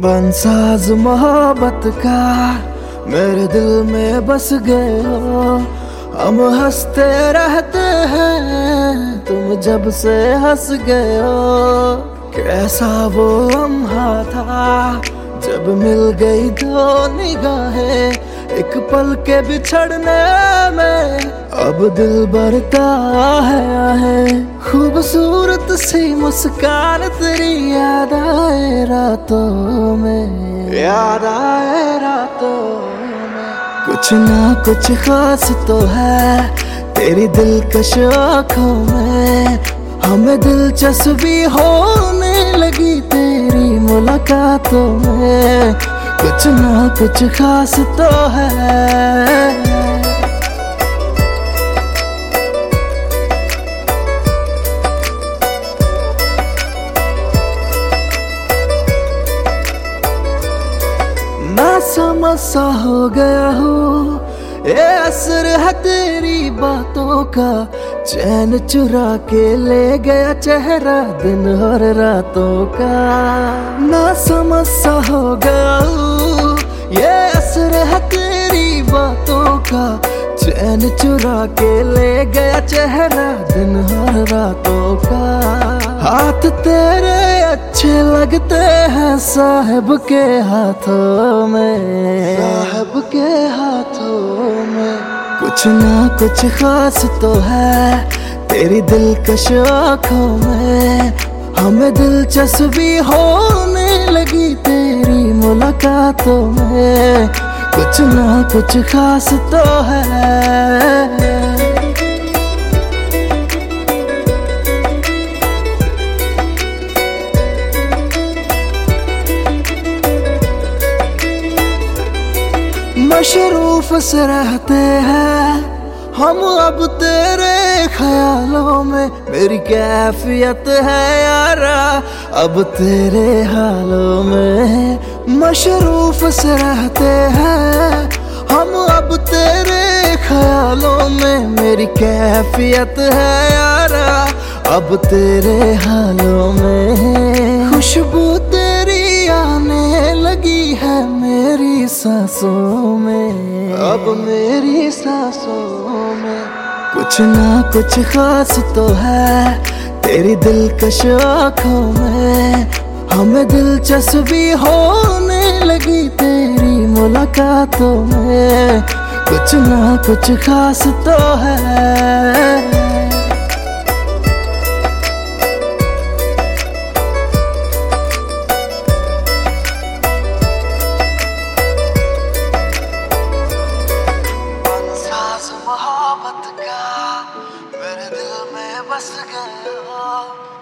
बनसाज मोहब्बत का मेरे दिल में बस गए हो। हम हंसते रहते हैं तुम जब से हंस गए हो। कैसा वो लम्हा था जब मिल गई दो निगाहें, एक पल के बिछड़ने में अब दिल भरता है। खूबसूरत सी मुस्कान तेरी याद आए रातों में, याद आए रातों में। कुछ ना कुछ खास तो है तेरी दिलकश आँखों में, हमें दिलचस्पी होने लगी तेरी मुलाकातों में। कुछ ना कुछ खास तो है। ना समझ सा हो गया हूँ ये असर है तेरी बातों का, चैन चुरा के ले गया चेहरा दिन और रातों का। ना समझ सा हो गया हूँ ये असर है तेरी बातों का, चैन चुरा के ले गया चेहरा दिन और रातों का। हाथ तेरे अच्छे लगते हैं साहब के हाथों में, साहब के हाथों में। कुछ ना कुछ खास तो है तेरी दिलकश आँखों में, हमें दिलचस्पी होने लगी तेरी मुलाकातों में। कुछ ना कुछ खास तो है। मशरूफ से रहते हैं हम अब तेरे ख्यालों में, मेरी कैफियत है यारा अब तेरे हालों में। मशरूफ से रहते हैं हम अब तेरे ख्यालों में, मेरी कैफियत है यारा अब तेरे हालों में। खुशबू तेरी आने लगी है मेरी सांसों में, अब मेरी सांसों में। कुछ ना कुछ खास तो है तेरी दिलकश आँखों में, हमें दिलचस्पी होने लगी तेरी मुलाकातों में। कुछ ना कुछ खास तो है। मोहब्बत का मेरे दिल में बस गया।